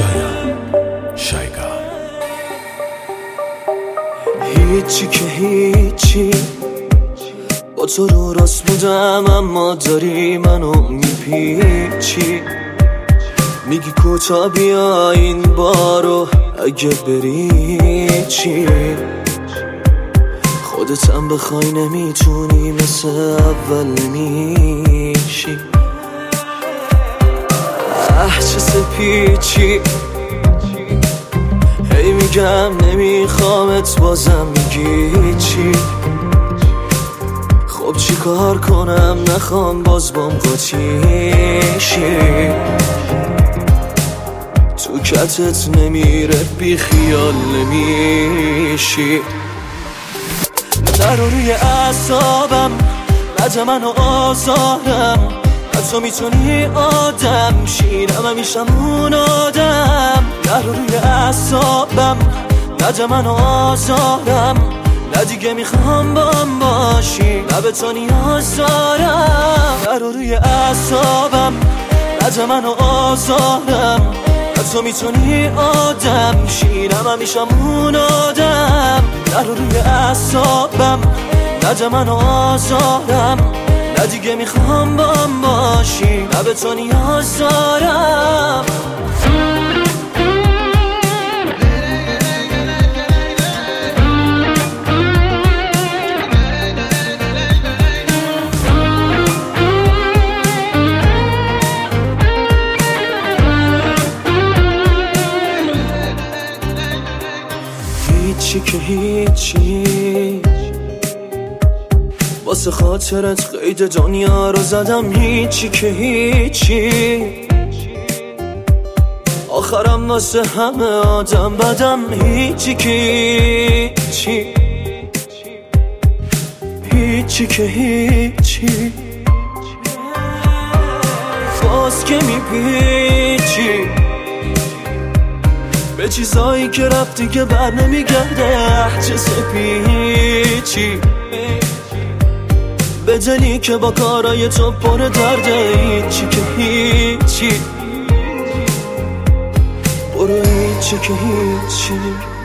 شایگان هیچی که هیچی، با تو رو راست بودم اما داری منو میپیچی. میگی کوتا بیا این بارو، اگه بری چی؟ خودتم بخوای نمیتونی مثل اول نمیشی. چه سپیچی، هی میگم نمیخوامت بازم میگی چی؟ خب چی کار کنم نخوام باز بام قاطیشی. تو کتت نمیره بی خیال نمیشی. نرو روی اعصابم، نده منو آزارم. تو میتونی آدم شیرم همیشم اون آدم. نرو روی اعصابم، نده منو آزارم. نه دیگه میخوام بام باشی، نه به تو نیاز دارم. نرو روی اعصابم، نده منو آزارم. تو میتونی آدم شیرم همیشم اون آدم. نرو روی اعصابم، نده منو آزارم. نه دیگه میخوام بام باشی، نه به تو نیاز دارم. هیچی که هیچی، واسه خاطرت قید دنیا رو زدم. هیچی که هیچی، آخرم واسه همه آدم بدم. هیچی که هیچی، هیچی که هیچی، باز که میپیچی به چیزایی که رفتی که بر نمیگرده. چه سپیچی، به دلی که با کارای تو پر درده. هیچی که هیچی، برو هیچی که هیچی.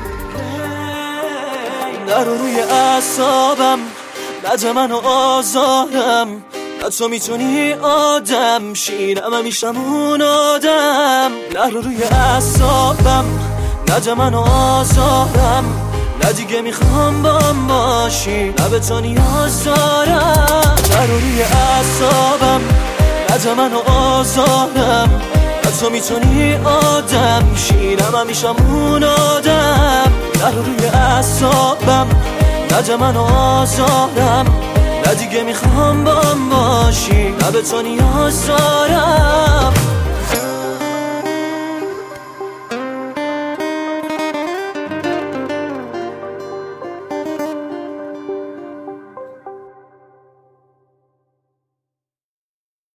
نرو روی اعصابم، نده منو آزارم. نه تو میتونی آدم شیرم همیشم اون آدم. نرو روی اعصابم، نده منو آزارم. نه دیگه میخوام بام باشی، نه به تو نیاز دارم. نرو روی اعصابم، نده منو آزارم. نه تو میتونی آدم شیرم همیشم اون آدم. نرو روی اعصابم، نده منو آزارم. نه دیگه میخوام بام باشی، نه به تو نیاز دارم.